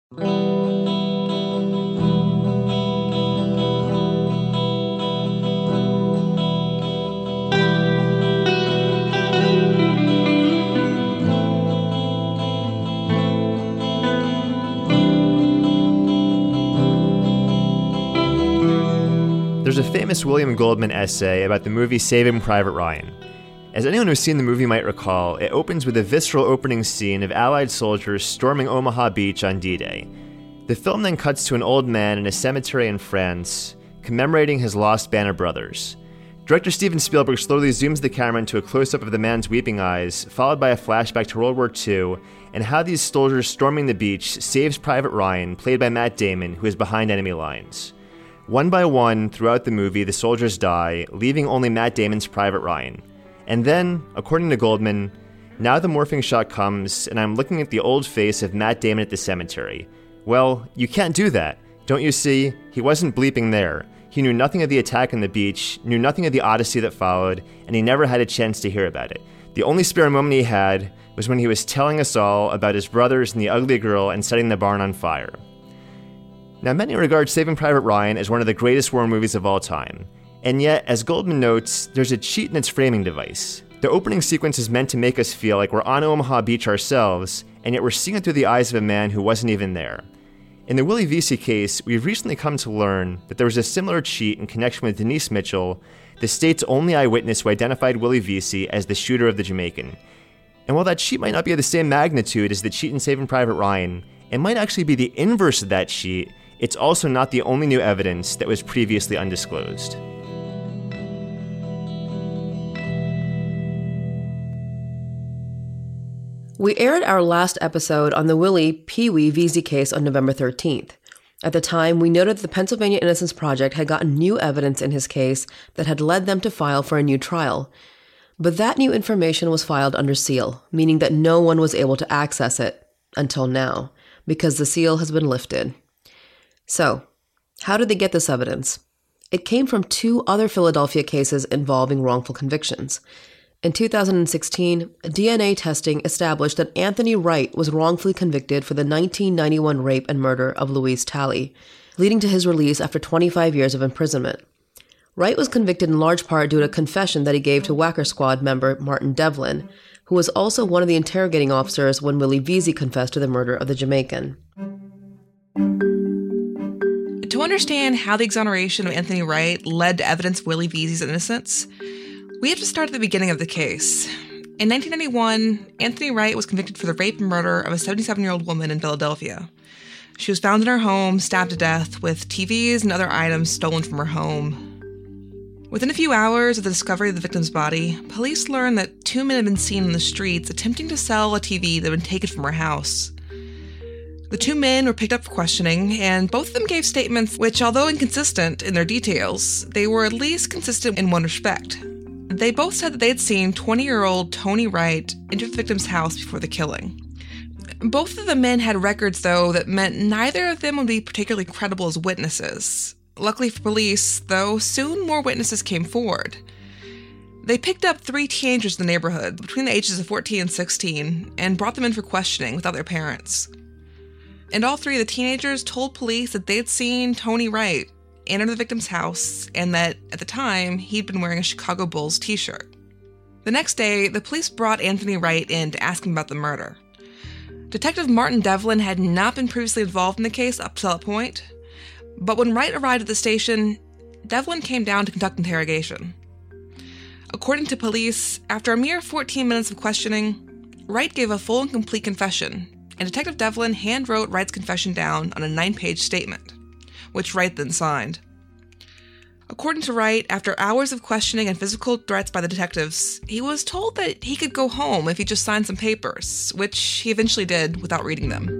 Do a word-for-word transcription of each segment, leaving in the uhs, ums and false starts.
There's a famous William Goldman essay about the movie Saving Private Ryan. As anyone who's seen the movie might recall, it opens with a visceral opening scene of Allied soldiers storming Omaha Beach on D-Day. The film then cuts to an old man in a cemetery in France, commemorating his lost band of brothers. Director Steven Spielberg slowly zooms the camera into a close-up of the man's weeping eyes, followed by a flashback to World War Two, and how these soldiers storming the beach saves Private Ryan, played by Matt Damon, who is behind enemy lines. One by one, throughout the movie, the soldiers die, leaving only Matt Damon's Private Ryan. And then, according to Goldman, now the morphing shot comes, and I'm looking at the old face of Matt Damon at the cemetery. Well, you can't do that. Don't you see? He wasn't bleeping there. He knew nothing of the attack on the beach, knew nothing of the odyssey that followed, and he never had a chance to hear about it. The only spare moment he had was when he was telling us all about his brothers and the ugly girl and setting the barn on fire. Now, many regard Saving Private Ryan as one of the greatest war movies of all time. And yet, as Goldman notes, there's a cheat in its framing device. The opening sequence is meant to make us feel like we're on Omaha Beach ourselves, and yet we're seeing it through the eyes of a man who wasn't even there. In the Willie Vesey case, we've recently come to learn that there was a similar cheat in connection with Denise Mitchell, the state's only eyewitness who identified Willie Vesey as the shooter of the Jamaican. And while that cheat might not be of the same magnitude as the cheat in Saving Private Ryan, it might actually be the inverse of that cheat. It's also not the only new evidence that was previously undisclosed. We aired our last episode on the Willie Pee Wee Vesey case on November thirteenth. At the time, we noted that the Pennsylvania Innocence Project had gotten new evidence in his case that had led them to file for a new trial. But that new information was filed under seal, meaning that no one was able to access it until now, because the seal has been lifted. So, how did they get this evidence? It came from two other Philadelphia cases involving wrongful convictions. In two thousand sixteen, D N A testing established that Anthony Wright was wrongfully convicted for the nineteen ninety-one rape and murder of Louise Talley, leading to his release after twenty-five years of imprisonment. Wright was convicted in large part due to a confession that he gave to Whacker Squad member Martin Devlin, who was also one of the interrogating officers when Willie Vesey confessed to the murder of the Jamaican. To understand how the exoneration of Anthony Wright led to evidence of Willie Vesey's innocence, we have to start at the beginning of the case. In nineteen ninety-one, Anthony Wright was convicted for the rape and murder of a seventy-seven-year-old woman in Philadelphia. She was found in her home, stabbed to death, with T Vs and other items stolen from her home. Within a few hours of the discovery of the victim's body, police learned that two men had been seen in the streets attempting to sell a T V that had been taken from her house. The two men were picked up for questioning, and both of them gave statements which, although inconsistent in their details, they were at least consistent in one respect. They both said that they had seen twenty-year-old Tony Wright enter the victim's house before the killing. Both of the men had records, though, that meant neither of them would be particularly credible as witnesses. Luckily for police, though, soon more witnesses came forward. They picked up three teenagers in the neighborhood, between the ages of fourteen and sixteen, and brought them in for questioning without their parents. And all three of the teenagers told police that they had seen Tony Wright enter the victim's house and that, at the time, he'd been wearing a Chicago Bulls t-shirt. The next day, the police brought Anthony Wright in to ask him about the murder. Detective Martin Devlin had not been previously involved in the case up to that point, but when Wright arrived at the station, Devlin came down to conduct interrogation. According to police, after a mere fourteen minutes of questioning, Wright gave a full and complete confession, and Detective Devlin hand-wrote Wright's confession down on a nine-page statement, which Wright then signed. According to Wright, after hours of questioning and physical threats by the detectives, he was told that he could go home if he just signed some papers, which he eventually did without reading them.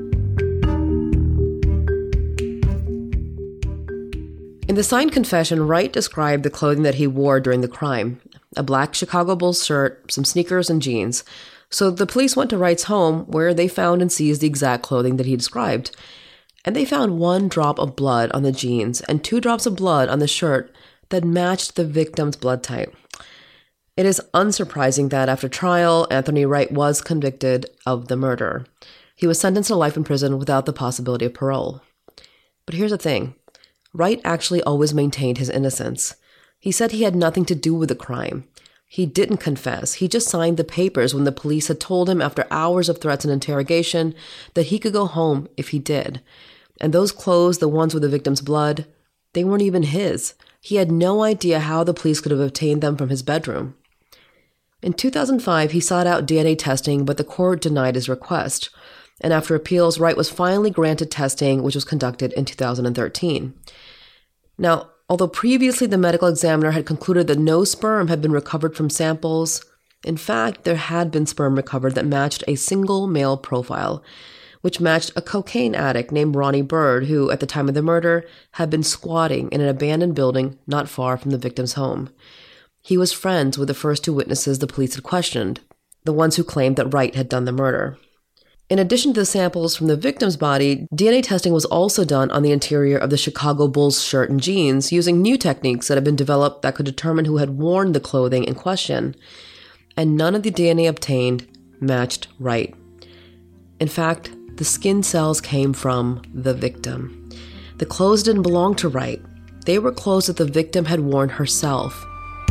In the signed confession, Wright described the clothing that he wore during the crime: a black Chicago Bulls shirt, some sneakers, and jeans. So the police went to Wright's home, where they found and seized the exact clothing that he described. And they found one drop of blood on the jeans and two drops of blood on the shirt that matched the victim's blood type. It is unsurprising that after trial, Anthony Wright was convicted of the murder. He was sentenced to life in prison without the possibility of parole. But here's the thing. Wright actually always maintained his innocence. He said he had nothing to do with the crime. He didn't confess. He just signed the papers when the police had told him after hours of threats and interrogation that he could go home if he did. And those clothes, the ones with the victim's blood, they weren't even his. He had no idea how the police could have obtained them from his bedroom. In two thousand five, he sought out D N A testing, but the court denied his request. And after appeals, Wright was finally granted testing, which was conducted in two thousand thirteen. Now, although previously the medical examiner had concluded that no sperm had been recovered from samples, in fact, there had been sperm recovered that matched a single male profile, which matched a cocaine addict named Ronnie Bird, who, at the time of the murder, had been squatting in an abandoned building not far from the victim's home. He was friends with the first two witnesses the police had questioned, the ones who claimed that Wright had done the murder. In addition to the samples from the victim's body, D N A testing was also done on the interior of the Chicago Bulls shirt and jeans, using new techniques that had been developed that could determine who had worn the clothing in question. And none of the D N A obtained matched Wright. In fact, the skin cells came from the victim. The clothes didn't belong to Wright. They were clothes that the victim had worn herself.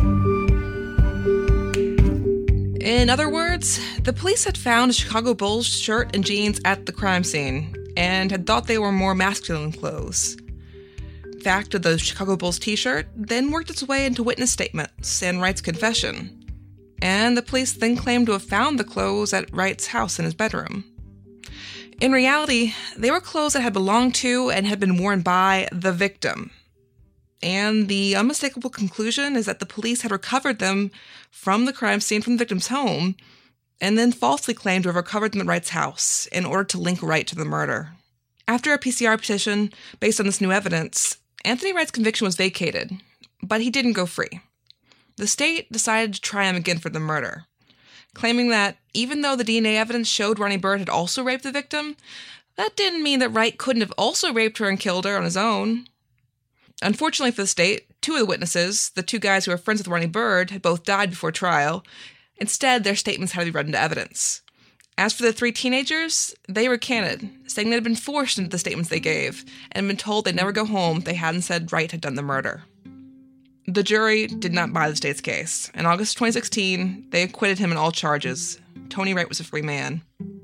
In other words, the police had found a Chicago Bulls shirt and jeans at the crime scene and had thought they were more masculine clothes. The fact of the Chicago Bulls t-shirt then worked its way into witness statements and Wright's confession, and the police then claimed to have found the clothes at Wright's house in his bedroom. In reality, they were clothes that had belonged to and had been worn by the victim. And the unmistakable conclusion is that the police had recovered them from the crime scene from the victim's home, and then falsely claimed to have recovered them at Wright's house in order to link Wright to the murder. After a P C R petition based on this new evidence, Anthony Wright's conviction was vacated, but he didn't go free. The state decided to try him again for the murder, claiming that even though the D N A evidence showed Ronnie Bird had also raped the victim, that didn't mean that Wright couldn't have also raped her and killed her on his own. Unfortunately for the state, two of the witnesses, the two guys who were friends with Ronnie Bird, had both died before trial. Instead, their statements had to be read into evidence. As for the three teenagers, they recanted, saying they had been forced into the statements they gave, and been told they'd never go home if they hadn't said Wright had done the murder. The jury did not buy the state's case. In August twenty sixteen, they acquitted him on all charges. Tony Wright was a free man.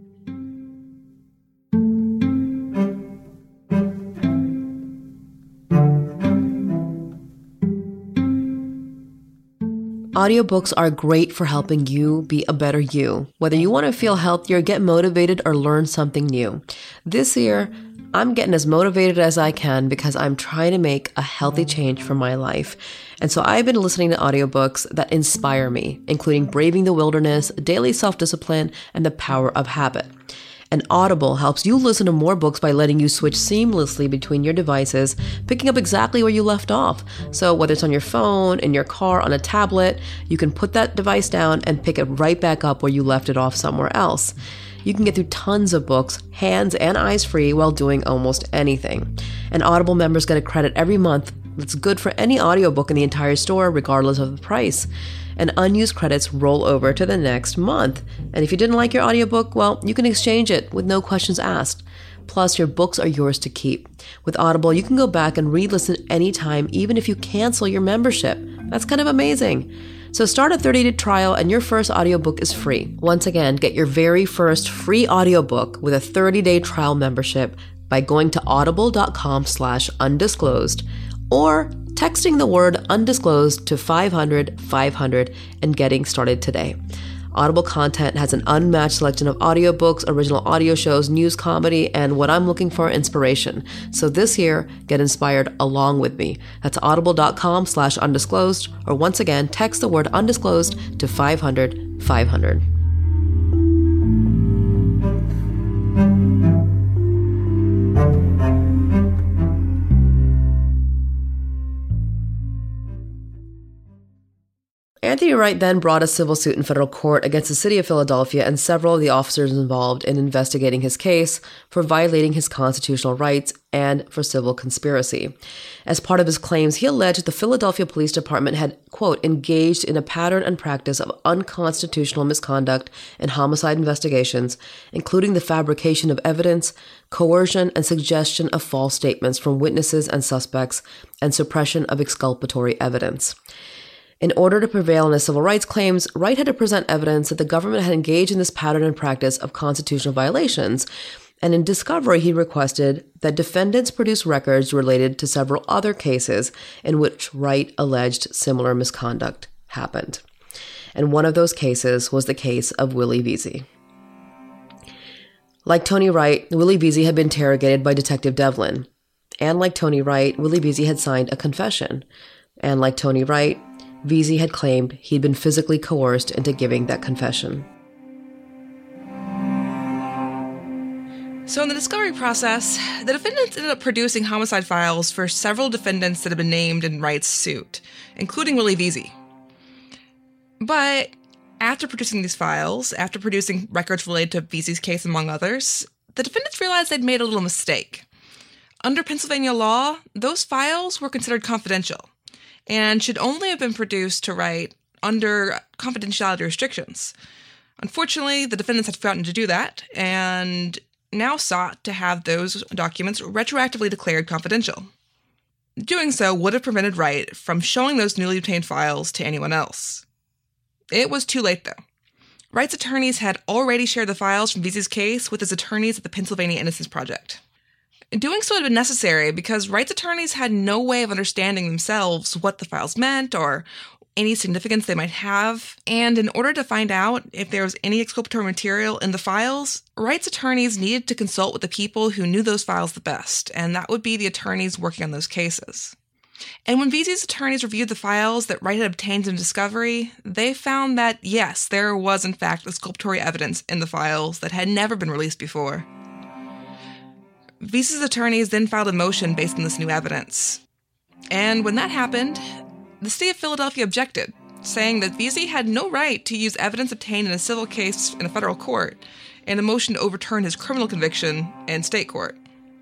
Audiobooks are great for helping you be a better you. Whether you want to feel healthier, get motivated, or learn something new. This year, I'm getting as motivated as I can because I'm trying to make a healthy change for my life. And so I've been listening to audiobooks that inspire me, including Braving the Wilderness, Daily Self-Discipline, and The Power of Habit. And Audible helps you listen to more books by letting you switch seamlessly between your devices, picking up exactly where you left off. So whether it's on your phone, in your car, on a tablet, you can put that device down and pick it right back up where you left it off somewhere else. You can get through tons of books, hands and eyes free, while doing almost anything. And Audible members get a credit every month that's good for any audiobook in the entire store, regardless of the price. And unused credits roll over to the next month. And if you didn't like your audiobook, well, you can exchange it with no questions asked. Plus, your books are yours to keep. With Audible, you can go back and re-listen anytime, even if you cancel your membership. That's kind of amazing. So start a thirty-day trial and your first audiobook is free. Once again, get your very first free audiobook with a thirty-day trial membership by going to audible.com slash undisclosed or texting the word undisclosed to five hundred five hundred and getting started today. Audible content has an unmatched selection of audiobooks, original audio shows, news, comedy, and what I'm looking for, inspiration. So this year, get inspired along with me. That's audible.com slash undisclosed, or once again, text the word undisclosed to five hundred five hundred. Anthony Wright then brought a civil suit in federal court against the city of Philadelphia and several of the officers involved in investigating his case for violating his constitutional rights and for civil conspiracy. As part of his claims, he alleged the Philadelphia Police Department had, quote, engaged in a pattern and practice of unconstitutional misconduct in homicide investigations, including the fabrication of evidence, coercion, and suggestion of false statements from witnesses and suspects, and suppression of exculpatory evidence. In order to prevail in his civil rights claims, Wright had to present evidence that the government had engaged in this pattern and practice of constitutional violations, and in discovery he requested that defendants produce records related to several other cases in which Wright alleged similar misconduct happened. And one of those cases was the case of Willie Veazey. Like Tony Wright, Willie Veazey had been interrogated by Detective Devlin. And like Tony Wright, Willie Veazey had signed a confession. And like Tony Wright, Veazey had claimed he'd been physically coerced into giving that confession. So in the discovery process, the defendants ended up producing homicide files for several defendants that had been named in Wright's suit, including Willie Veazey. But after producing these files, after producing records related to Veazey's case among others, the defendants realized they'd made a little mistake. Under Pennsylvania law, those files were considered confidential and should only have been produced to Wright under confidentiality restrictions. Unfortunately, the defendants had forgotten to do that and now sought to have those documents retroactively declared confidential. Doing so would have prevented Wright from showing those newly obtained files to anyone else. It was too late, though. Wright's attorneys had already shared the files from Veazey's case with his attorneys at the Pennsylvania Innocence Project. Doing so had been necessary because Wright's attorneys had no way of understanding themselves what the files meant or any significance they might have, and in order to find out if there was any exculpatory material in the files, Wright's attorneys needed to consult with the people who knew those files the best, and that would be the attorneys working on those cases. And when Veazey's attorneys reviewed the files that Wright had obtained in discovery, they found that, yes, there was in fact exculpatory evidence in the files that had never been released before. Veazey's attorneys then filed a motion based on this new evidence. And when that happened, the city of Philadelphia objected, saying that Veazey had no right to use evidence obtained in a civil case in a federal court, and a motion to overturn his criminal conviction in state court.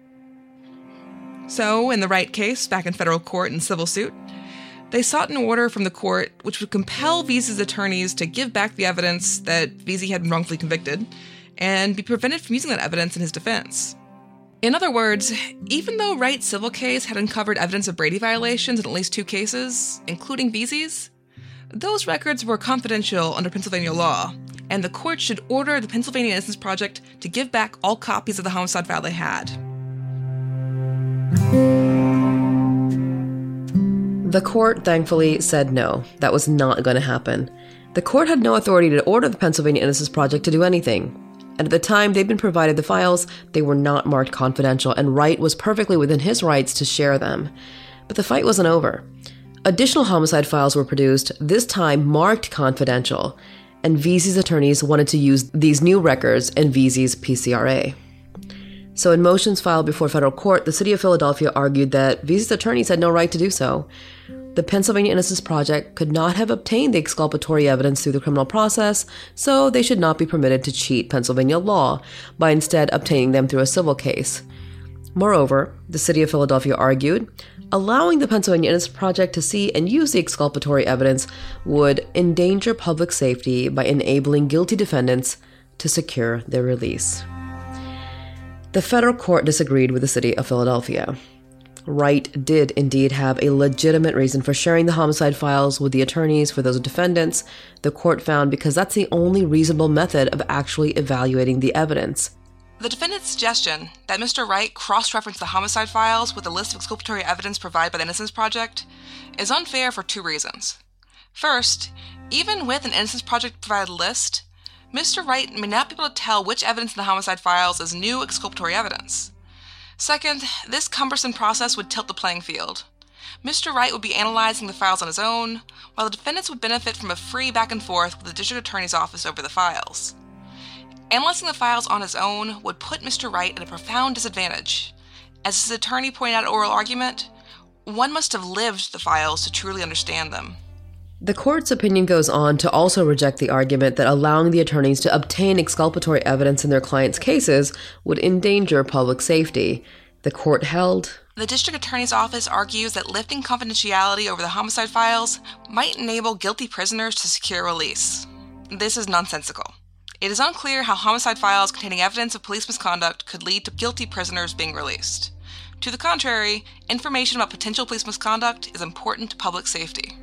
So, in the Wright case, back in federal court in civil suit, they sought an order from the court which would compel Veazey's attorneys to give back the evidence that Veazey had been wrongfully convicted, and be prevented from using that evidence in his defense. In other words, even though Wright's civil case had uncovered evidence of Brady violations in at least two cases, including Veazey's, those records were confidential under Pennsylvania law, and the court should order the Pennsylvania Innocence Project to give back all copies of the homicide file they had. The court thankfully said no, that was not going to happen. The court had no authority to order the Pennsylvania Innocence Project to do anything. And at the time they'd been provided the files, they were not marked confidential, and Wright was perfectly within his rights to share them. But the fight wasn't over. Additional homicide files were produced, this time marked confidential, and Veazey's attorneys wanted to use these new records in Veazey's P C R A. So in motions filed before federal court, the city of Philadelphia argued that Veazey's attorneys had no right to do so. The Pennsylvania Innocence Project could not have obtained the exculpatory evidence through the criminal process, so they should not be permitted to cheat Pennsylvania law by instead obtaining them through a civil case. Moreover, the city of Philadelphia argued, allowing the Pennsylvania Innocence Project to see and use the exculpatory evidence would endanger public safety by enabling guilty defendants to secure their release. The federal court disagreed with the city of Philadelphia. Wright did indeed have a legitimate reason for sharing the homicide files with the attorneys for those defendants, the court found, because that's the only reasonable method of actually evaluating the evidence. The defendant's suggestion that Mister Wright cross-reference the homicide files with a list of exculpatory evidence provided by the Innocence Project is unfair for two reasons. First, even with an Innocence Project-provided list, Mister Wright may not be able to tell which evidence in the homicide files is new exculpatory evidence. Second, this cumbersome process would tilt the playing field. Mister Wright would be analyzing the files on his own, while the defendants would benefit from a free back and forth with the district attorney's office over the files. Analyzing the files on his own would put Mister Wright at a profound disadvantage. As his attorney pointed out in oral argument, one must have lived the files to truly understand them. The court's opinion goes on to also reject the argument that allowing the attorneys to obtain exculpatory evidence in their clients' cases would endanger public safety. The court held, "The district attorney's office argues that lifting confidentiality over the homicide files might enable guilty prisoners to secure release. This is nonsensical. It is unclear how homicide files containing evidence of police misconduct could lead to guilty prisoners being released. To the contrary, information about potential police misconduct is important to public safety."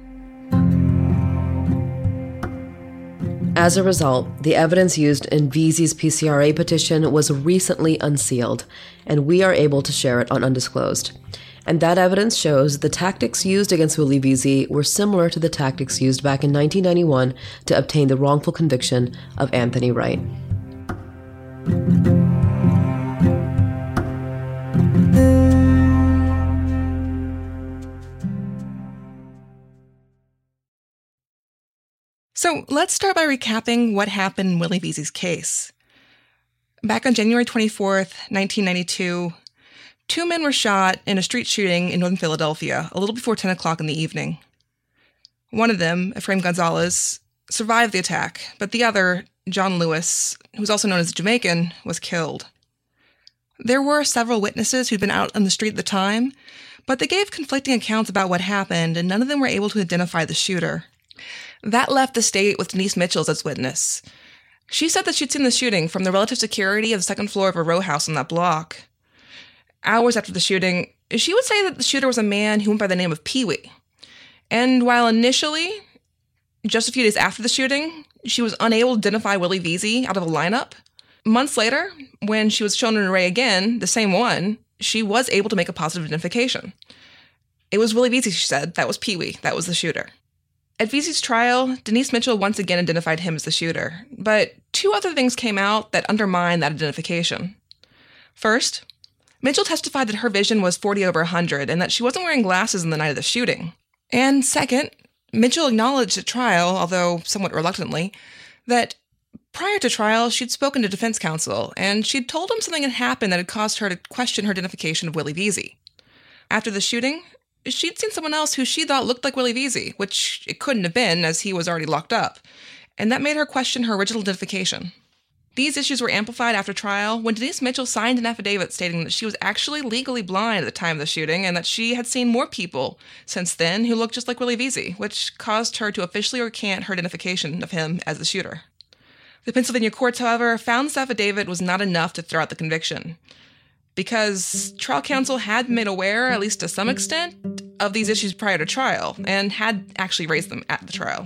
As a result, the evidence used in Veazey's P C R A petition was recently unsealed, and we are able to share it on Undisclosed. And that evidence shows the tactics used against Willie Veazey were similar to the tactics used back in nineteen ninety-one to obtain the wrongful conviction of Anthony Wright. So let's start by recapping what happened in Willie Veazey's case. Back on January twenty-fourth, nineteen ninety-two, two men were shot in a street shooting in northern Philadelphia a little before ten o'clock in the evening. One of them, Ephraim Gonzalez, survived the attack, but the other, John Lewis, who was also known as a Jamaican, was killed. There were several witnesses who'd been out on the street at the time, but they gave conflicting accounts about what happened, and none of them were able to identify the shooter. That left the state with Denise Mitchell as witness. She said that she'd seen the shooting from the relative security of the second floor of a row house on that block. Hours after the shooting, she would say that the shooter was a man who went by the name of Pee-wee. And while initially, just a few days after the shooting, she was unable to identify Willie Veazey out of a lineup, months later, when she was shown an array again, the same one, she was able to make a positive identification. It was Willie Veazey, she said. That was Pee-wee. That was the shooter. At Veazey's trial, Denise Mitchell once again identified him as the shooter, but two other things came out that undermined that identification. First, Mitchell testified that her vision was forty over one hundred and that she wasn't wearing glasses on the night of the shooting. And second, Mitchell acknowledged at trial, although somewhat reluctantly, that prior to trial, she'd spoken to defense counsel, and she'd told him something had happened that had caused her to question her identification of Willie Veazey. After the shooting, she'd seen someone else who she thought looked like Willie Veazey, which it couldn't have been as he was already locked up, and that made her question her original identification. These issues were amplified after trial when Denise Mitchell signed an affidavit stating that she was actually legally blind at the time of the shooting and that she had seen more people since then who looked just like Willie Veazey, which caused her to officially recant her identification of him as the shooter. The Pennsylvania courts, however, found this affidavit was not enough to throw out the conviction, because trial counsel had been made aware, at least to some extent, of these issues prior to trial, and had actually raised them at the trial.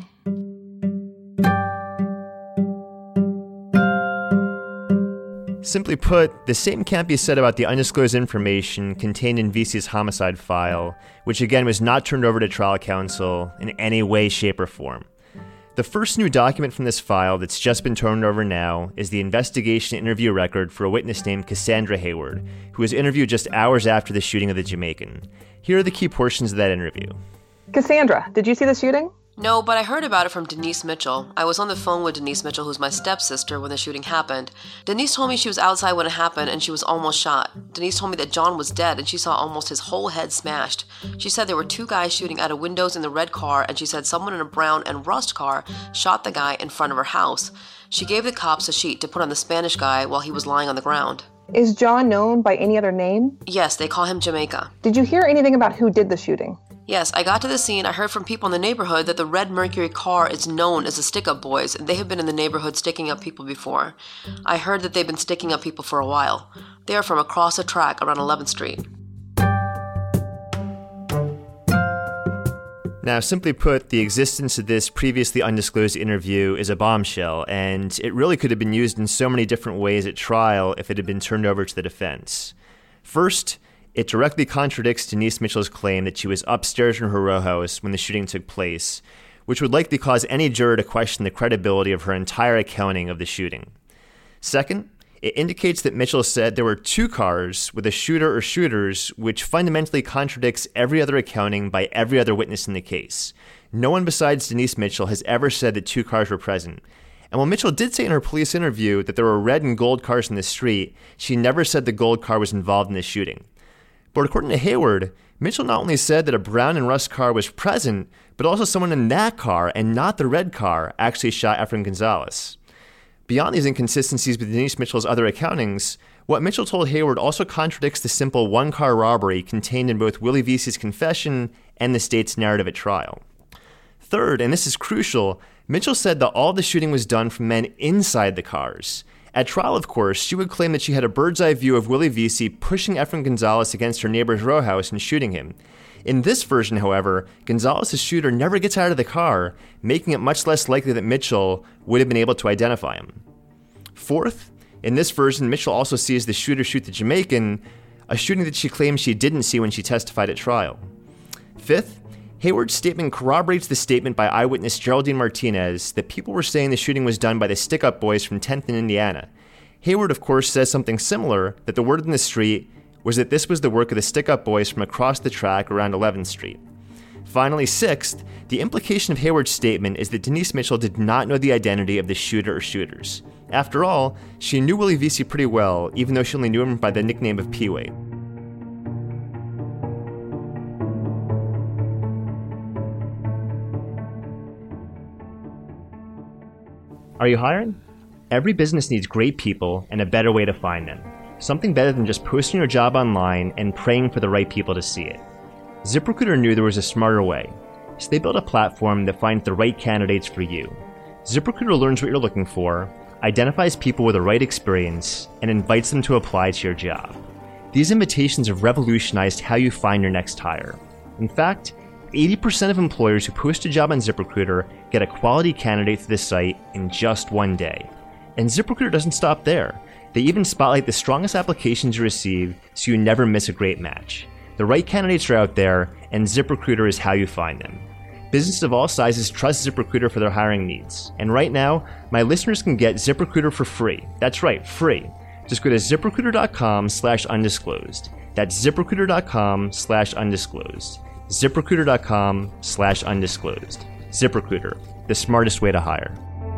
Simply put, the same can't be said about the undisclosed information contained in Veazey's homicide file, which again was not turned over to trial counsel in any way, shape, or form. The first new document from this file that's just been turned over now is the investigation interview record for a witness named Cassandra Hayward, who was interviewed just hours after the shooting of the Jamaican. Here are the key portions of that interview. Cassandra, did you see the shooting? No, but I heard about it from Denise Mitchell. I was on the phone with Denise Mitchell, who's my stepsister, when the shooting happened. Denise told me she was outside when it happened and she was almost shot. Denise told me that John was dead and she saw almost his whole head smashed. She said there were two guys shooting out of windows in the red car, and she said someone in a brown and rust car shot the guy in front of her house. She gave the cops a sheet to put on the Spanish guy while he was lying on the ground. Is John known by any other name? Yes, they call him Jamaica. Did you hear anything about who did the shooting? Yes, I got to the scene. I heard from people in the neighborhood that the Red Mercury car is known as the Stick Up Boys, and they have been in the neighborhood sticking up people before. I heard that they've been sticking up people for a while. They are from across the track around eleventh street. Now, simply put, the existence of this previously undisclosed interview is a bombshell, and it really could have been used in so many different ways at trial if it had been turned over to the defense. First, it directly contradicts Denise Mitchell's claim that she was upstairs in her row house when the shooting took place, which would likely cause any juror to question the credibility of her entire accounting of the shooting. Second, it indicates that Mitchell said there were two cars with a shooter or shooters, which fundamentally contradicts every other accounting by every other witness in the case. No one besides Denise Mitchell has ever said that two cars were present. And while Mitchell did say in her police interview that there were red and gold cars in the street, she never said the gold car was involved in the shooting. But according to Hayward, Mitchell not only said that a brown and rust car was present, but also someone in that car, and not the red car, actually shot Efrain Gonzalez. Beyond these inconsistencies with Denise Mitchell's other accountings, what Mitchell told Hayward also contradicts the simple one-car robbery contained in both Willie Vesey's confession and the state's narrative at trial. Third, and this is crucial, Mitchell said that all the shooting was done from men inside the cars. At trial, of course, she would claim that she had a bird's-eye view of Willie Vesey pushing Efrain Gonzalez against her neighbor's row house and shooting him. In this version, however, Gonzalez's shooter never gets out of the car, making it much less likely that Mitchell would have been able to identify him. Fourth, in this version, Mitchell also sees the shooter shoot the Jamaican, a shooting that she claims she didn't see when she testified at trial. Fifth, Hayward's statement corroborates the statement by eyewitness Geraldine Martinez that people were saying the shooting was done by the Stick Up Boys from tenth in Indiana. Hayward, of course, says something similar, that the word in the street was that this was the work of the Stick Up Boys from across the track around eleventh street. Finally, sixth, the implication of Hayward's statement is that Denise Mitchell did not know the identity of the shooter or shooters. After all, she knew Willie Vesey pretty well, even though she only knew him by the nickname of Pee-wee. Are you hiring? Every business needs great people and a better way to find them. Something better than just posting your job online and praying for the right people to see it. ZipRecruiter knew there was a smarter way, so they built a platform that finds the right candidates for you. ZipRecruiter learns what you're looking for, identifies people with the right experience, and invites them to apply to your job. These invitations have revolutionized how you find your next hire. In fact, eighty percent of employers who post a job on ZipRecruiter get a quality candidate through the site in just one day. And ZipRecruiter doesn't stop there. They even spotlight the strongest applications you receive so you never miss a great match. The right candidates are out there, and ZipRecruiter is how you find them. Businesses of all sizes trust ZipRecruiter for their hiring needs. And right now, my listeners can get ZipRecruiter for free. That's right, free. Just go to ZipRecruiter.com slash undisclosed. That's ZipRecruiter.com slash undisclosed. ZipRecruiter.com slash undisclosed. ZipRecruiter, the smartest way to hire.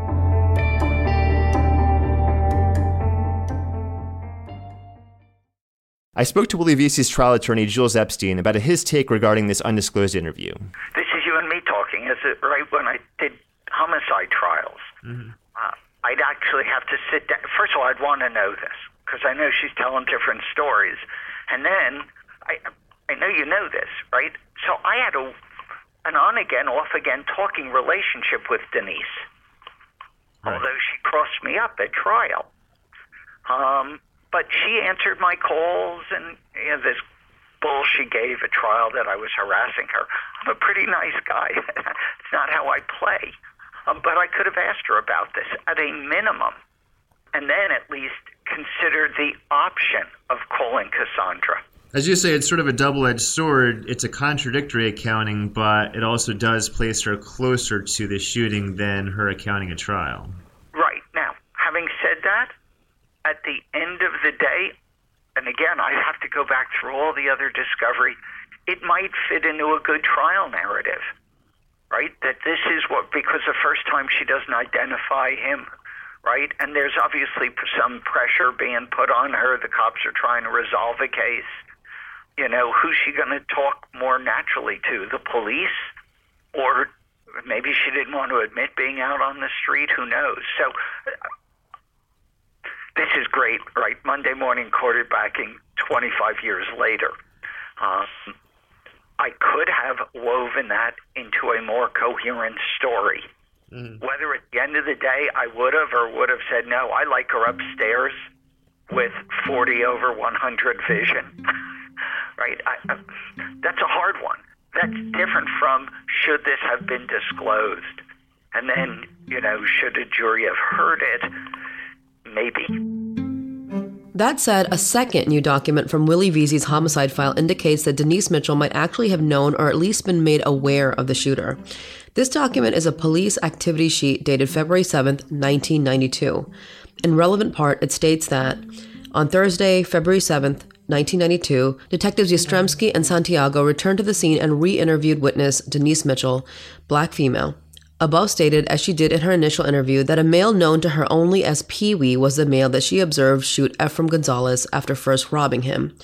I spoke to Willie Vesey's trial attorney, Jules Epstein, about his take regarding this undisclosed interview. This is you and me talking, is it right? When I did homicide trials, mm-hmm. uh, I'd actually have to sit down. First of all, I'd want to know this, because I know she's telling different stories. And then, I I know you know this, right? So I had a, an on-again, off-again talking relationship with Denise, right. Although she crossed me up at trial. Um... But she answered my calls, and you know, this bull she gave at trial that I was harassing her. I'm a pretty nice guy. It's not how I play. Um, but I could have asked her about this at a minimum, and then at least consider the option of calling Cassandra. As you say, it's sort of a double-edged sword. It's a contradictory accounting, but it also does place her closer to the shooting than her accounting at trial. Right. Now, having said that, at the end of the day, and again, I have to go back through all the other discovery, it might fit into a good trial narrative, right? That this is what, because the first time she doesn't identify him, right? And there's obviously some pressure being put on her. The cops are trying to resolve a case. You know, who's she going to talk more naturally to? The police? Or maybe she didn't want to admit being out on the street. Who knows? So this is great, right? Monday morning quarterbacking twenty-five years later. Um, I could have woven that into a more coherent story. Mm-hmm. Whether at the end of the day I would have or would have said, no, I like her upstairs with forty over one hundred vision. Right? I, I, that's a hard one. That's different from should this have been disclosed? And then, you know, should a jury have heard it? Maybe. That said, a second new document from Willie Vesey's homicide file indicates that Denise Mitchell might actually have known or at least been made aware of the shooter. This document is a police activity sheet dated February seventh, nineteen ninety-two. In relevant part, it states that on Thursday, February seventh, nineteen ninety-two, Detectives Yastrzemski and Santiago returned to the scene and re-interviewed witness Denise Mitchell, black female. Above stated, as she did in her initial interview, that a male known to her only as Pee-wee was the male that she observed shoot Efrain Gonzalez after first robbing him.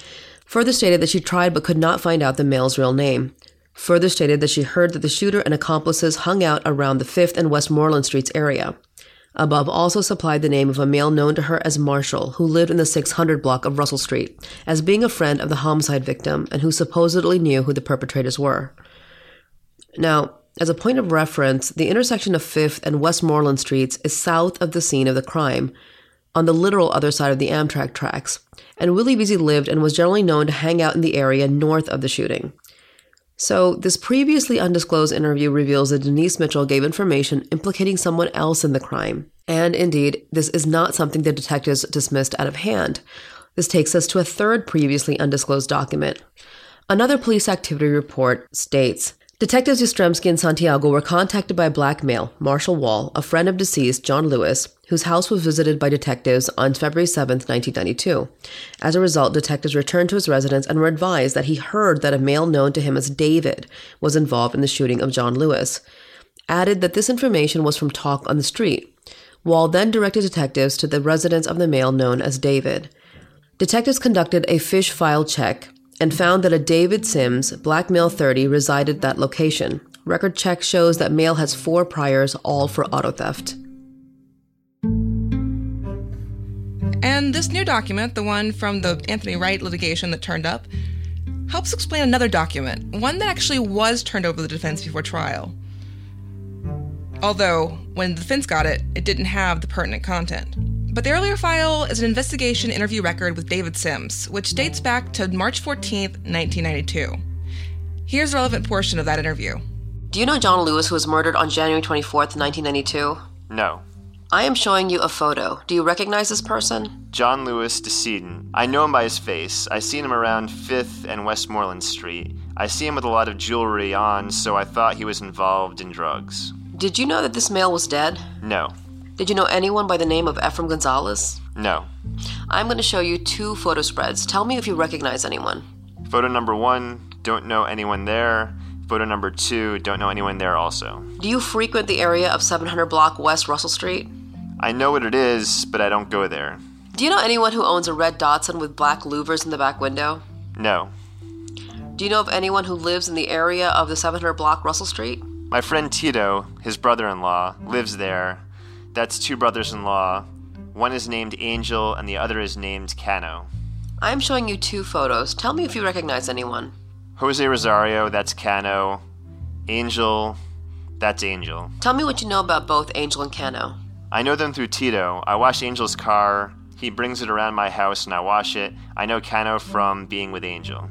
Further stated that she tried but could not find out the male's real name. Further stated that she heard that the shooter and accomplices hung out around the fifth and Westmoreland Streets area. Above also supplied the name of a male known to her as Marshall, who lived in the six hundred block of Russell Street, as being a friend of the homicide victim and who supposedly knew who the perpetrators were. Now, as a point of reference, the intersection of fifth and Westmoreland Streets is south of the scene of the crime, on the literal other side of the Amtrak tracks, and Willie Veazey lived and was generally known to hang out in the area north of the shooting. So, this previously undisclosed interview reveals that Denise Mitchell gave information implicating someone else in the crime. And indeed, this is not something the detectives dismissed out of hand. This takes us to a third previously undisclosed document. Another police activity report states, Detectives Yastrzemski and Santiago were contacted by a black male, Marshall Wall, a friend of deceased John Lewis, whose house was visited by detectives on February seventh, nineteen ninety-two. As a result, detectives returned to his residence and were advised that he heard that a male known to him as David was involved in the shooting of John Lewis. Added that this information was from talk on the street. Wall then directed detectives to the residence of the male known as David. Detectives conducted a fish file check and found that a David Sims, black male thirty, resided at that location. Record check shows that male has four priors, all for auto theft. And this new document, the one from the Anthony Wright litigation that turned up, helps explain another document, one that actually was turned over to the defense before trial. Although, when the defense got it, it didn't have the pertinent content. But the earlier file is an investigation interview record with David Sims, which dates back to March fourteenth, nineteen ninety-two. Here's a relevant portion of that interview. Do you know John Lewis, who was murdered on January twenty-fourth, nineteen ninety-two? No. I am showing you a photo. Do you recognize this person? John Lewis, decedent. I know him by his face. I seen him around fifth and Westmoreland Street. I see him with a lot of jewelry on, so I thought he was involved in drugs. Did you know that this male was dead? No. Did you know anyone by the name of Ephraim Gonzalez? No. I'm going to show you two photo spreads. Tell me if you recognize anyone. Photo number one, don't know anyone there. Photo number two, don't know anyone there also. Do you frequent the area of seven hundred block West Russell Street? I know what it is, but I don't go there. Do you know anyone who owns a red Datsun with black louvers in the back window? No. Do you know of anyone who lives in the area of the seven hundred block Russell Street? My friend Tito, his brother-in-law, lives there. That's two brothers-in-law. One is named Angel and the other is named Cano. I'm showing you two photos. Tell me if you recognize anyone. Jose Rosario, that's Cano. Angel, that's Angel. Tell me what you know about both Angel and Cano. I know them through Tito. I wash Angel's car. He brings it around my house and I wash it. I know Cano from being with Angel.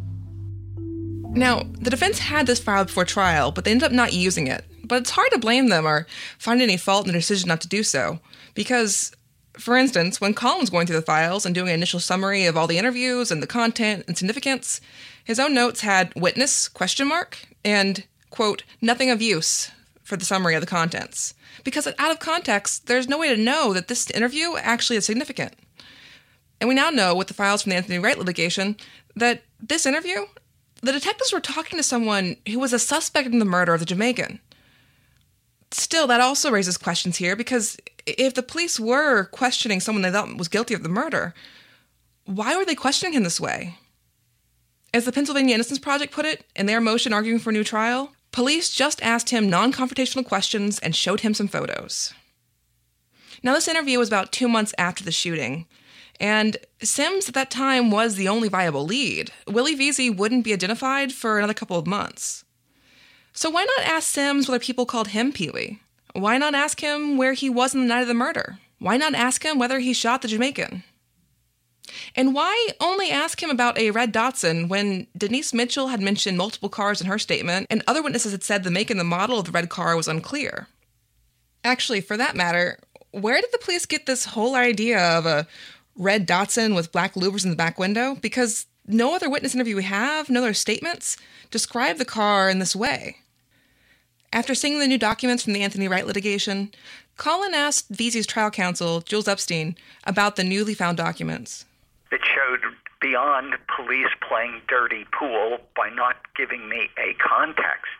Now, the defense had this file before trial, but they ended up not using it. But it's hard to blame them or find any fault in their decision not to do so. Because, for instance, when Colin was going through the files and doing an initial summary of all the interviews and the content and significance, his own notes had witness, question mark, and, quote, nothing of use for the summary of the contents. Because out of context, there's no way to know that this interview actually is significant. And we now know with the files from the Anthony Wright litigation that this interview, the detectives were talking to someone who was a suspect in the murder of the Jamaican. Still, that also raises questions here, because if the police were questioning someone they thought was guilty of the murder, why were they questioning him this way? As the Pennsylvania Innocence Project put it, in their motion arguing for a new trial, police just asked him non-confrontational questions and showed him some photos. Now, this interview was about two months after the shooting, and Sims at that time was the only viable lead. Willie Veazey wouldn't be identified for another couple of months. So why not ask Sims whether people called him Pee-wee? Why not ask him where he was on the night of the murder? Why not ask him whether he shot the Jamaican? And why only ask him about a red Datsun when Denise Mitchell had mentioned multiple cars in her statement and other witnesses had said the make and the model of the red car was unclear? Actually, for that matter, where did the police get this whole idea of a red Datsun with black louvers in the back window? Because no other witness interview we have, no other statements, describe the car in this way. After seeing the new documents from the Anthony Wright litigation, Colin asked Veazey's trial counsel, Jules Epstein, about the newly found documents. It showed beyond police playing dirty pool by not giving me a context.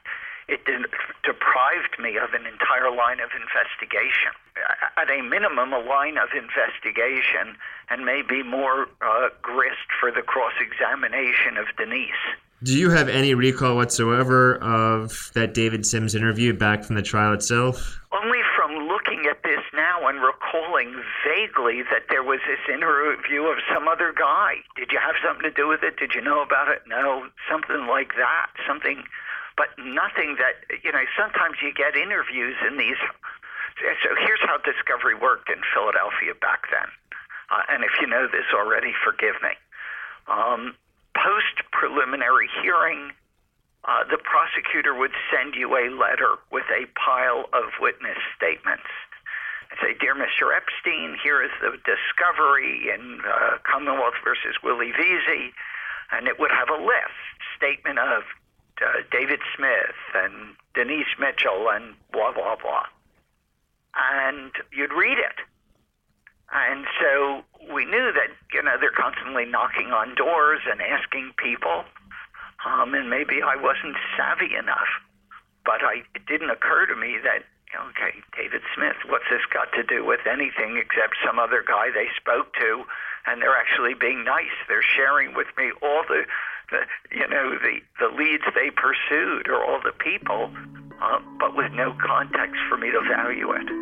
it de- deprived me of an entire line of investigation. At a minimum, a line of investigation and maybe more uh, grist for the cross-examination of Denise. Do you have any recall whatsoever of that David Sims interview back from the trial itself? Only from looking at this now and recalling vaguely that there was this interview of some other guy. Did you have something to do with it? Did you know about it? No, something like that. Something, but nothing that, you know, sometimes you get interviews in these. So here's how discovery worked in Philadelphia back then. Uh, and if you know this already, forgive me. Um, Post-preliminary hearing, uh, the prosecutor would send you a letter with a pile of witness statements. And say, Dear Mister Epstein, here is the discovery in uh, Commonwealth versus Willie Veazey. And it would have a list, statement of uh, David Smith and Denise Mitchell and blah, blah, blah. And you'd read it. And so we knew that, you know, they're constantly knocking on doors and asking people. Um, and maybe I wasn't savvy enough. But I, it didn't occur to me that, okay, David Smith, what's this got to do with anything except some other guy they spoke to? And they're actually being nice. They're sharing with me all the, the you know, the, the leads they pursued or all the people, uh, but with no context for me to value it.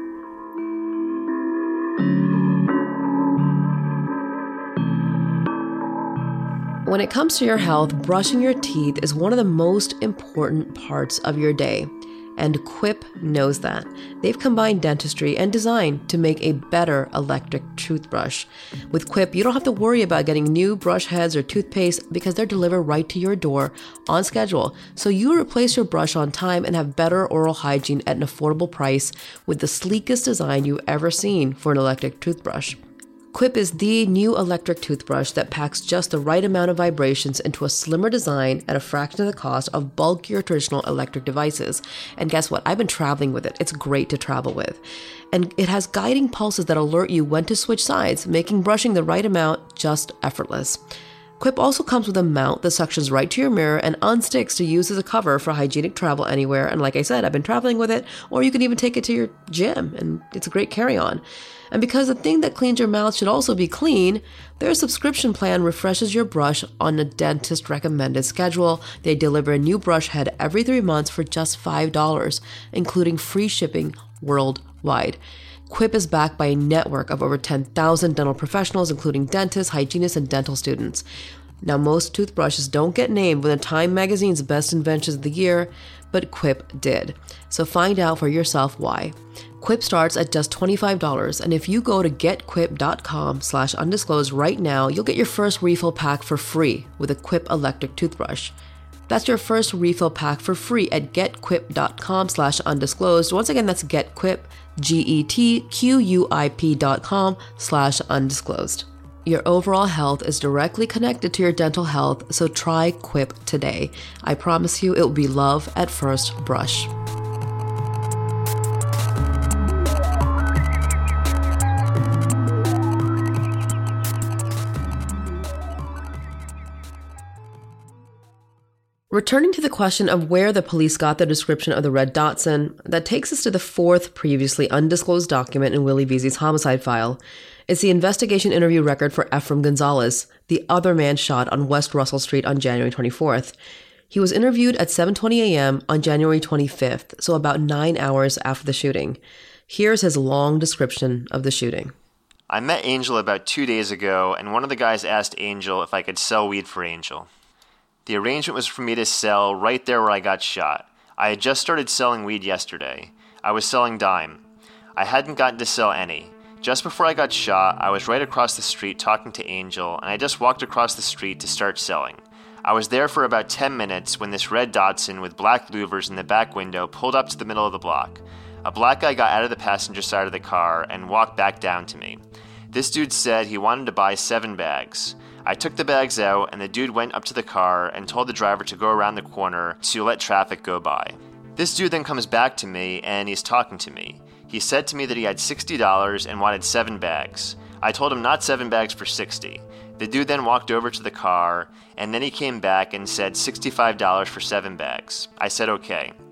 When it comes to your health, brushing your teeth is one of the most important parts of your day. And Quip knows that. They've combined dentistry and design to make a better electric toothbrush. With Quip, you don't have to worry about getting new brush heads or toothpaste because they're delivered right to your door on schedule. So you replace your brush on time and have better oral hygiene at an affordable price with the sleekest design you've ever seen for an electric toothbrush. Quip is the new electric toothbrush that packs just the right amount of vibrations into a slimmer design at a fraction of the cost of bulkier traditional electric devices. And guess what? I've been traveling with it. It's great to travel with. And it has guiding pulses that alert you when to switch sides, making brushing the right amount just effortless. Quip also comes with a mount that suctions right to your mirror and unsticks to use as a cover for hygienic travel anywhere. And like I said, I've been traveling with it, or you can even take it to your gym, and it's a great carry-on. And because the thing that cleans your mouth should also be clean, their subscription plan refreshes your brush on a dentist-recommended schedule. They deliver a new brush head every three months for just five dollars, including free shipping worldwide. Quip is backed by a network of over ten thousand dental professionals, including dentists, hygienists, and dental students. Now, most toothbrushes don't get named within Time Magazine's Best Inventions of the Year, but Quip did. So find out for yourself why. Quip starts at just twenty-five dollars, and if you go to getquip.com slash undisclosed right now, you'll get your first refill pack for free with a Quip electric toothbrush. That's your first refill pack for free at getquip.com slash undisclosed. Once again, that's getquip, G-E-T-Q-U-I-P dot com slash undisclosed. Your overall health is directly connected to your dental health, so try Quip today. I promise you it will be love at first brush. Returning to the question of where the police got the description of the red Datsun, that takes us to the fourth previously undisclosed document in Willie Veazey's homicide file. It's the investigation interview record for Ephraim Gonzalez, the other man shot on West Russell Street on January twenty-fourth. He was interviewed at seven twenty a.m. on January twenty-fifth, so about nine hours after the shooting. Here's his long description of the shooting. I met Angel about two days ago, and one of the guys asked Angel if I could sell weed for Angel. The arrangement was for me to sell right there where I got shot. I had just started selling weed yesterday. I was selling dime. I hadn't gotten to sell any. Just before I got shot, I was right across the street talking to Angel, and I just walked across the street to start selling. I was there for about ten minutes when this red Datsun with black louvers in the back window pulled up to the middle of the block. A black guy got out of the passenger side of the car and walked back down to me. This dude said he wanted to buy seven bags. I took the bags out, and the dude went up to the car and told the driver to go around the corner to let traffic go by. This dude then comes back to me, and he's talking to me. He said to me that he had sixty dollars and wanted seven bags. I told him not seven bags for sixty. The dude then walked over to the car, and then he came back and said sixty-five dollars for seven bags. I said okay.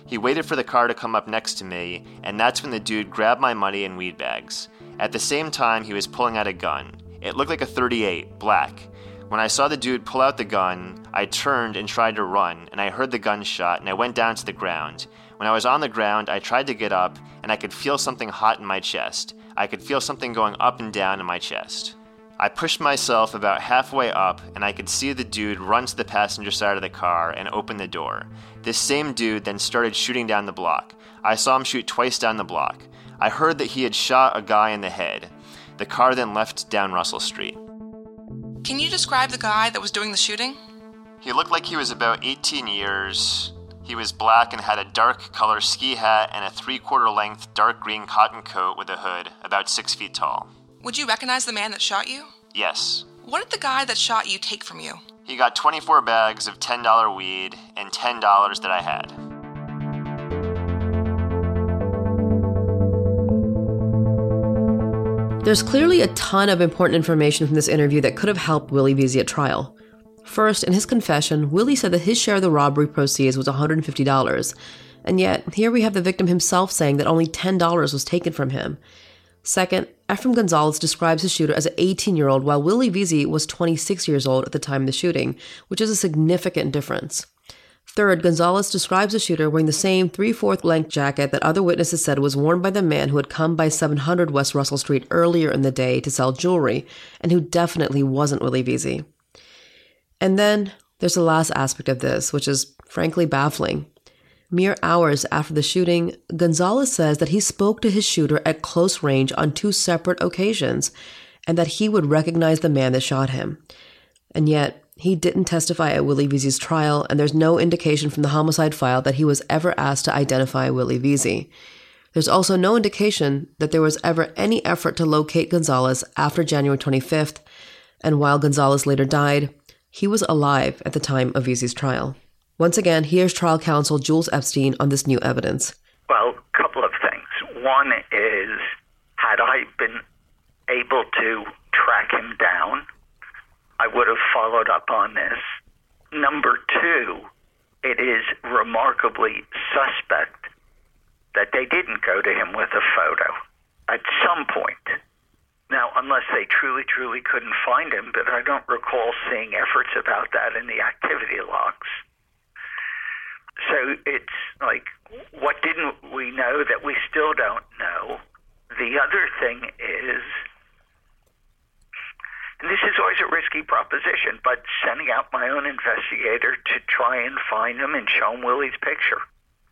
He waited for the car to come up next to me, and that's when the dude grabbed my money and weed bags. At the same time, he was pulling out a gun. It looked like a thirty-eight, black. When I saw the dude pull out the gun, I turned and tried to run, and I heard the gunshot, and I went down to the ground. When I was on the ground, I tried to get up, and I could feel something hot in my chest. I could feel something going up and down in my chest. I pushed myself about halfway up, and I could see the dude run to the passenger side of the car and open the door. This same dude then started shooting down the block. I saw him shoot twice down the block. I heard that he had shot a guy in the head. The car then left down Russell Street. Can you describe the guy that was doing the shooting? He looked like he was about eighteen years. He was black and had a dark color ski hat and a three-quarter length dark green cotton coat with a hood, about six feet tall. Would you recognize the man that shot you? Yes. What did the guy that shot you take from you? He got twenty-four bags of ten dollar weed and ten dollars that I had. There's clearly a ton of important information from this interview that could have helped Willie Veazey at trial. First, in his confession, Willie said that his share of the robbery proceeds was one hundred fifty dollars, and yet here we have the victim himself saying that only ten dollars was taken from him. Second, Ephraim Gonzalez describes his shooter as an eighteen-year-old, while Willie Veazey was twenty-six years old at the time of the shooting, which is a significant difference. Third, Gonzalez describes the shooter wearing the same three-fourth length jacket that other witnesses said was worn by the man who had come by seven hundred West Russell Street earlier in the day to sell jewelry, and who definitely wasn't Willie Veazey. And then there's the last aspect of this, which is frankly baffling. Mere hours after the shooting, Gonzalez says that he spoke to his shooter at close range on two separate occasions, and that he would recognize the man that shot him. And yet, he didn't testify at Willie Veazey's trial, and there's no indication from the homicide file that he was ever asked to identify Willie Veazey. There's also no indication that there was ever any effort to locate Gonzalez after January twenty-fifth, and while Gonzalez later died, he was alive at the time of Veazey's trial. Once again, here's trial counsel Jules Epstein on this new evidence. Well, a couple of things. One is, had I been able to track him down, I would have followed up on this. Number two, it is remarkably suspect that they didn't go to him with a photo at some point. Now, unless they truly, truly couldn't find him, but I don't recall seeing efforts about that in the activity logs. So it's like, what didn't we know that we still don't know? The other thing is, and this is always a risky proposition, but sending out my own investigator to try and find him and show him Willie's picture.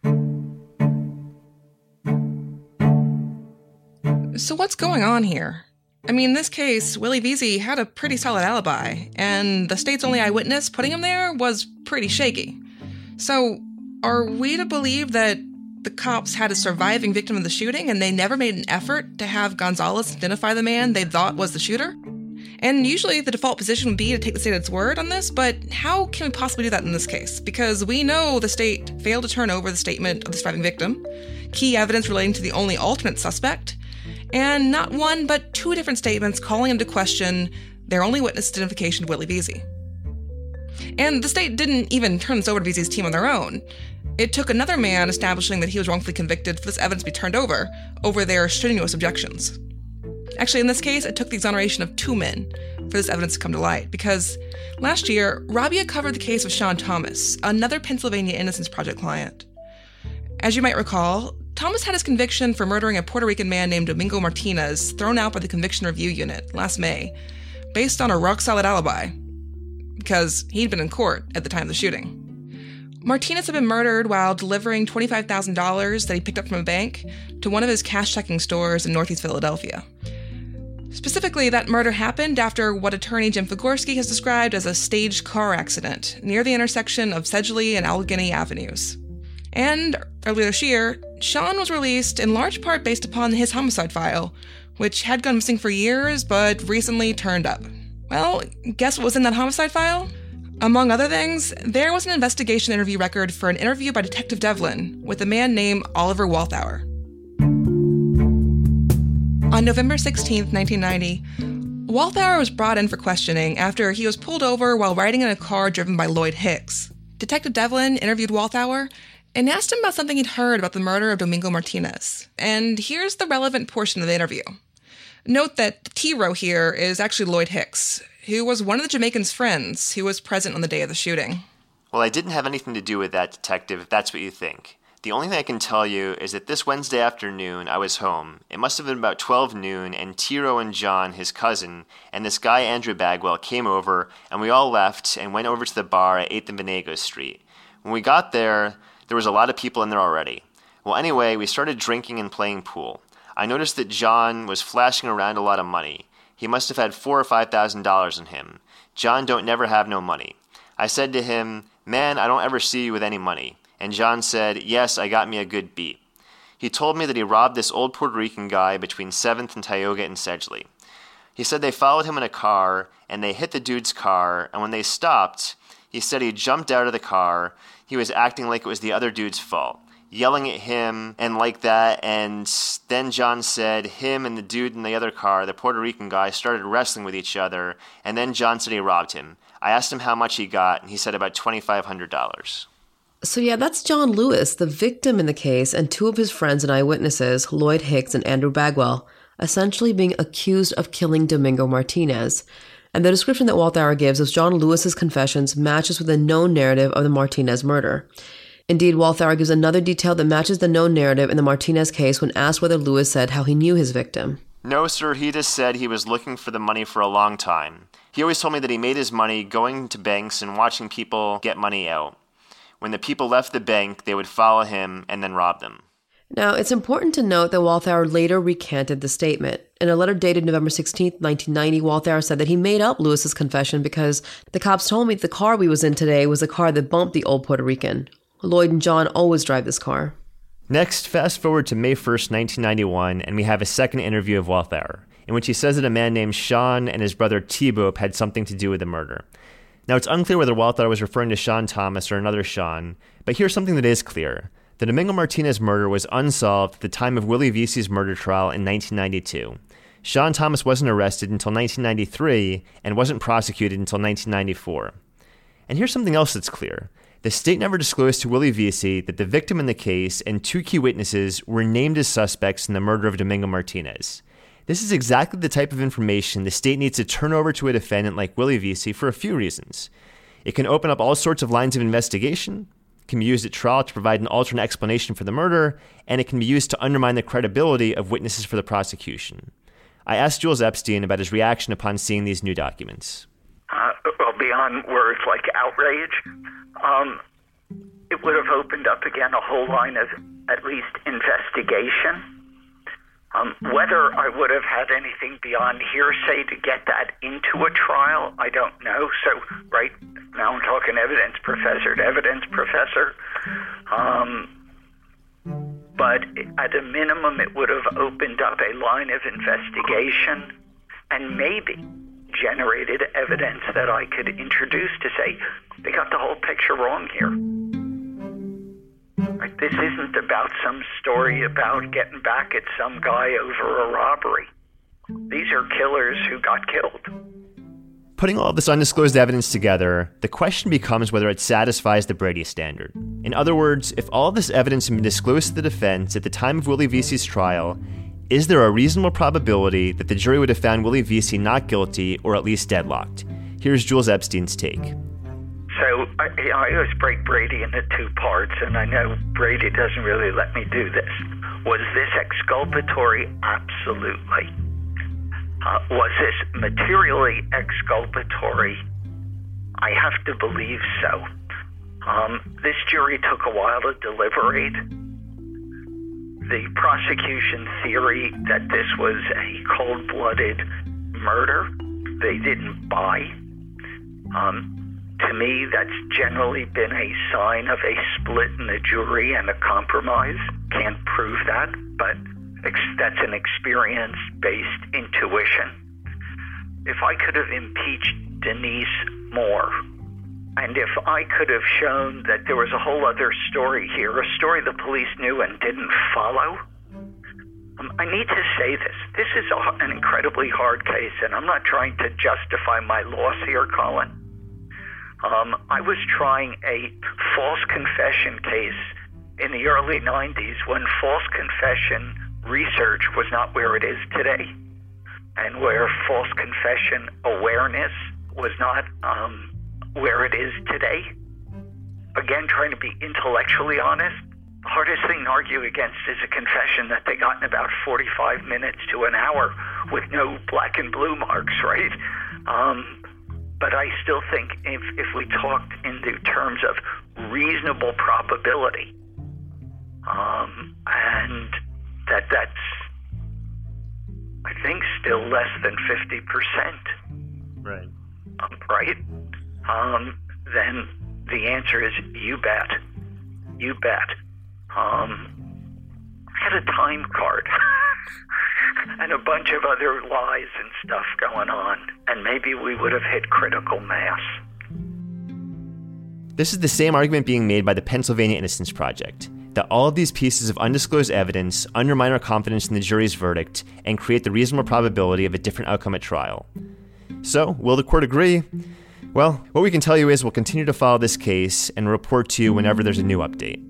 So what's going on here? I mean, in this case, Willie Veazey had a pretty solid alibi, and the state's only eyewitness putting him there was pretty shaky. So, are we to believe that the cops had a surviving victim of the shooting and they never made an effort to have Gonzalez identify the man they thought was the shooter? And usually the default position would be to take the state at its word on this, but how can we possibly do that in this case? Because we know the state failed to turn over the statement of the surviving victim, key evidence relating to the only alternate suspect, and not one but two different statements calling into question their only witness identification of Willie Veazey. And the state didn't even turn this over to Veazey's team on their own. It took another man establishing that he was wrongfully convicted for this evidence to be turned over, over their strenuous objections. Actually, in this case, it took the exoneration of two men for this evidence to come to light, because last year, Rabia covered the case of Sean Thomas, another Pennsylvania Innocence Project client. As you might recall, Thomas had his conviction for murdering a Puerto Rican man named Domingo Martinez thrown out by the Conviction Review Unit last May, based on a rock-solid alibi, because he'd been in court at the time of the shooting. Martinez had been murdered while delivering twenty-five thousand dollars that he picked up from a bank to one of his cash-checking stores in Northeast Philadelphia. Specifically, that murder happened after what attorney Jim Figorski has described as a staged car accident near the intersection of Sedgley and Allegheny Avenues. And earlier this year, Sean was released in large part based upon his homicide file, which had gone missing for years but recently turned up. Well, guess what was in that homicide file? Among other things, there was an investigation interview record for an interview by Detective Devlin with a man named Oliver Walthour. On November sixteenth, nineteen ninety, Walthour was brought in for questioning after he was pulled over while riding in a car driven by Lloyd Hicks. Detective Devlin interviewed Walthour, and asked him about something he'd heard about the murder of Domingo Martinez. And here's the relevant portion of the interview. Note that the T-Row here is actually Lloyd Hicks, who was one of the Jamaican's friends who was present on the day of the shooting. Well, I didn't have anything to do with that, detective, if that's what you think. The only thing I can tell you is that this Wednesday afternoon, I was home. It must have been about twelve noon, and T-Row and John, his cousin, and this guy Andrew Bagwell came over, and we all left and went over to the bar at eighth and Venego Street. When we got there, there was a lot of people in there already. Well, anyway, we started drinking and playing pool. I noticed that John was flashing around a lot of money. He must have had four or five thousand dollars in him. John don't never have no money. I said to him, "Man, I don't ever see you with any money." And John said, "Yes, I got me a good beat." He told me that he robbed this old Puerto Rican guy between seventh and Tioga and Sedgley. He said they followed him in a car, and they hit the dude's car, and when they stopped, he said he jumped out of the car. He was acting like it was the other dude's fault, yelling at him and like that, and then John said him and the dude in the other car, the Puerto Rican guy, started wrestling with each other, and then John said he robbed him. I asked him how much he got, and he said about twenty-five hundred dollars. So yeah, that's John Lewis, the victim in the case, and two of his friends and eyewitnesses, Lloyd Hicks and Andrew Bagwell, essentially being accused of killing Domingo Martinez. And the description that Walthour gives of John Lewis's confessions matches with the known narrative of the Martinez murder. Indeed, Walthour gives another detail that matches the known narrative in the Martinez case when asked whether Lewis said how he knew his victim. No, sir, he just said he was looking for the money for a long time. He always told me that he made his money going to banks and watching people get money out. When the people left the bank, they would follow him and then rob them. Now, it's important to note that Walthour later recanted the statement. In a letter dated November sixteenth, nineteen ninety, Walthour said that he made up Lewis's confession because the cops told me the car we was in today was the car that bumped the old Puerto Rican. Lloyd and John always drive this car. Next, fast forward to May first, nineteen ninety-one, and we have a second interview of Walthour, in which he says that a man named Sean and his brother T-Bope had something to do with the murder. Now, it's unclear whether Walthour was referring to Sean Thomas or another Sean, but here's something that is clear. The Domingo Martinez murder was unsolved at the time of Willie Vesey's murder trial in nineteen ninety-two. Sean Thomas wasn't arrested until nineteen ninety-three and wasn't prosecuted until nineteen ninety-four. And here's something else that's clear. The state never disclosed to Willie Vesey that the victim in the case and two key witnesses were named as suspects in the murder of Domingo Martinez. This is exactly the type of information the state needs to turn over to a defendant like Willie Vesey for a few reasons. It can open up all sorts of lines of investigation, can be used at trial to provide an alternate explanation for the murder, and it can be used to undermine the credibility of witnesses for the prosecution. I asked Jules Epstein about his reaction upon seeing these new documents. Uh, well, beyond words like outrage, um, it would have opened up again a whole line of at least investigation. Um, whether I would have had anything beyond hearsay to get that into a trial, I don't know. So, right now I'm talking evidence professor to evidence professor. Um, but at a minimum, it would have opened up a line of investigation and maybe generated evidence that I could introduce to say, they got the whole picture wrong here. Like, this isn't about some story about getting back at some guy over a robbery. These are killers who got killed. Putting all this undisclosed evidence together, the question becomes whether it satisfies the Brady standard. In other words, if all this evidence had been disclosed to the defense at the time of Willie Vesey's trial, is there a reasonable probability that the jury would have found Willie Vesey not guilty or at least deadlocked? Here's Jules Epstein's take. So I, I always break Brady into two parts, and I know Brady doesn't really let me do this. Was this exculpatory? Absolutely. Uh, was this materially exculpatory? I have to believe so. Um, this jury took a while to deliberate. The prosecution theory that this was a cold-blooded murder, they didn't buy. Um, to me, that's generally been a sign of a split in the jury and a compromise. Can't prove that, but ex- that's an experience-based intuition. If I could have impeached Denise more, and if I could have shown that there was a whole other story here, a story the police knew and didn't follow, um, I need to say this. This is a, an incredibly hard case, and I'm not trying to justify my loss here, Colin. Um, I was trying a false confession case in the early nineties when false confession research was not where it is today, and where false confession awareness was not um, where it is today. Again, trying to be intellectually honest, the hardest thing to argue against is a confession that they got in about forty-five minutes to an hour with no black and blue marks, right? Um, but I still think if, if we talked in the terms of reasonable probability, um, and that that's, I think, still less than fifty percent. Right. Um, right? Um, then the answer is you bet. You bet. Um, I had a time card and a bunch of other lies and stuff going on, and maybe we would have hit critical mass. This is the same argument being made by the Pennsylvania Innocence Project, that all of these pieces of undisclosed evidence undermine our confidence in the jury's verdict and create the reasonable probability of a different outcome at trial. So, will the court agree? Well, what we can tell you is we'll continue to follow this case and report to you whenever there's a new update.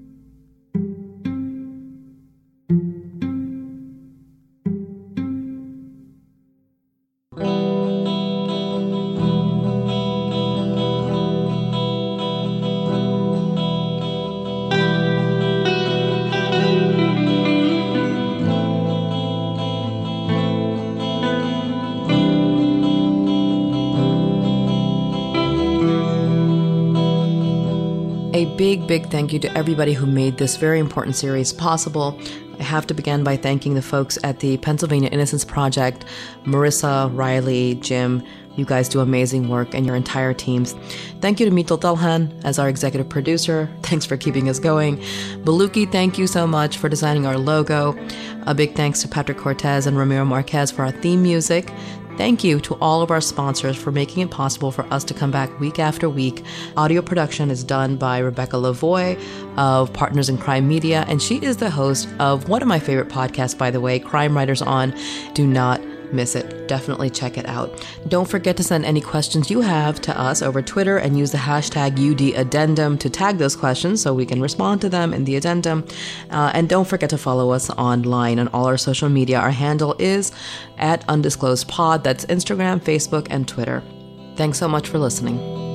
A big, big thank you to everybody who made this very important series possible. I have to begin by thanking the folks at the Pennsylvania Innocence Project, Marissa, Riley, Jim. You guys do amazing work, and your entire teams. Thank you to Mitul Dalhan as our executive producer. Thanks for keeping us going. Baluki, thank you so much for designing our logo. A big thanks to Patrick Cortez and Ramiro Marquez for our theme music. Thank you to all of our sponsors for making it possible for us to come back week after week. Audio production is done by Rebecca Lavoie of Partners in Crime Media, and she is the host of one of my favorite podcasts, by the way, Crime Writers On. Do not miss it. Definitely check it out. Don't forget to send any questions you have to us over Twitter and use the hashtag U D Addendum to tag those questions so we can respond to them in the addendum. Uh, and don't forget to follow us online on all our social media. Our handle is at Undisclosed Pod. That's Instagram, Facebook, and Twitter. Thanks so much for listening.